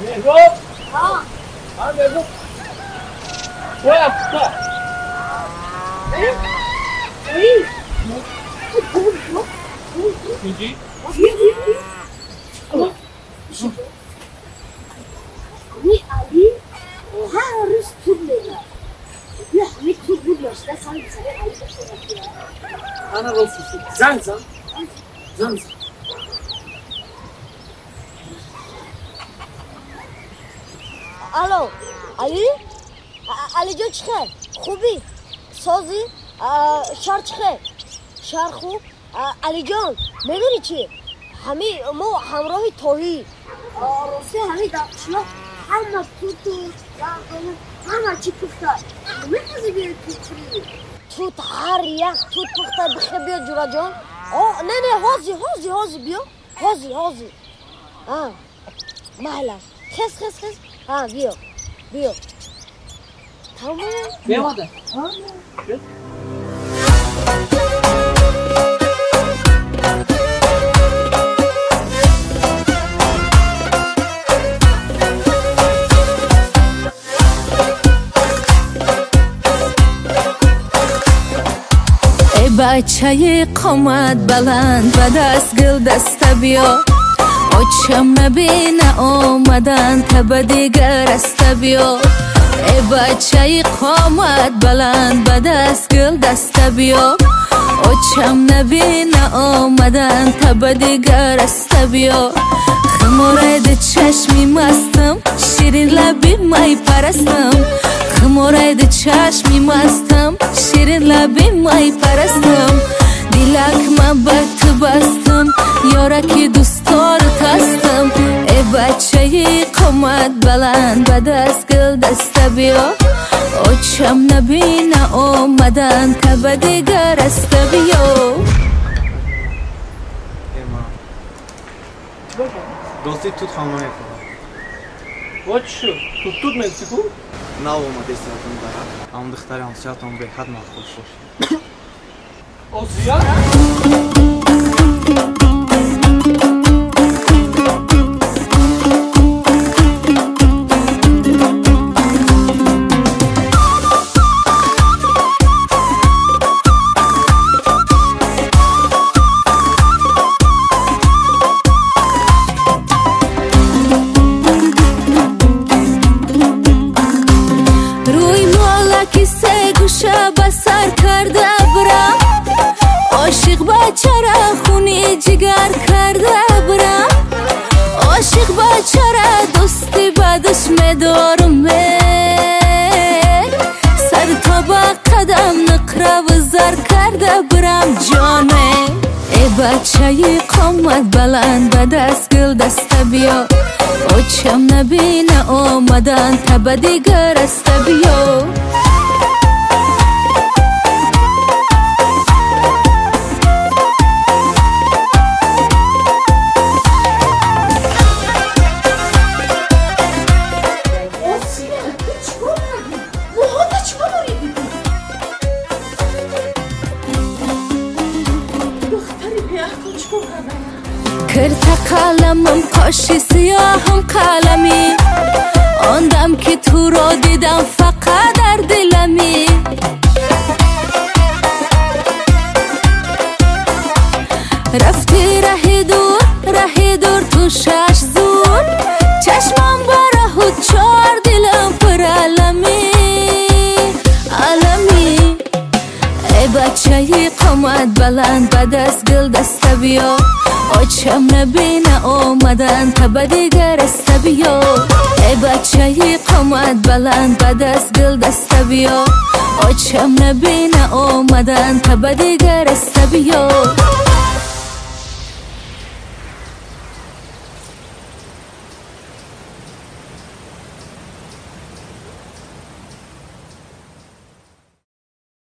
مهراب مهراب وقت میگی؟ علی هر روز توپ می‌زنه. یه همه توپ بود داشته سال سر علی داشته. انا رفیقی. زنگ زن. الو علی جان چخه؟ خوبی؟ سازی؟ شهر چخه؟ شهر خوب؟ علی جان میدونی چی؟ ما همراه توهی راسته همه دقشنا همه همه چی پختر میتونی بیاری توت هر یک توت پختر بخیر بیا جورا جان نه هازی بیا هازی محله خس بیا تمام بیامده بچه قامت بلند و دست گل دسته بیا آچم نبینه آمدن تب دیگر استه بیا ای بچه قامت بلند و دست گل دسته بیا آچم نبینه آمدن تب دیگر استه بیا خمورد چشمی مستم شیرین لبی مای پرستم خمورد چشمی مستم شیرین لبی مای پرستم دیلک من بت بستم یارکی دوستار تستم ای بچه قامت بلند و دست گل دسته بیا آچم نبینه آمدن تب دیگر استه بیا راستی توت خامنه کنم وات شو توت مکسیکو نه اومده سیاتون دارم اما دختری آنسیاتون به حد مخوش باشه آسیا بسر کرده برم عاشق بچه را خونی جگر کرده برم عاشق بچه را دوستی بدش میدارم سر تا به قدم نقره و زر کرده برم جانه ای بچه قامت بلند و دست گل دسته بیا آچم نبینه آمدن تب دیگر استه بیا کرده قلمم کاشی سیاهم قلمی آن دم که تو را دیدم فقط در دلمی رفتی رهی دور تو شش زور چشمم بره و چار دلم پر علمی ای بچه قامت بلند و دست گل دسته بیا آچم نبینه آمدن تب دیگر استه بیا ای بچه قامت بلند و دست گل دسته بیا آچم نبینه آمدن تب دیگر استه بیا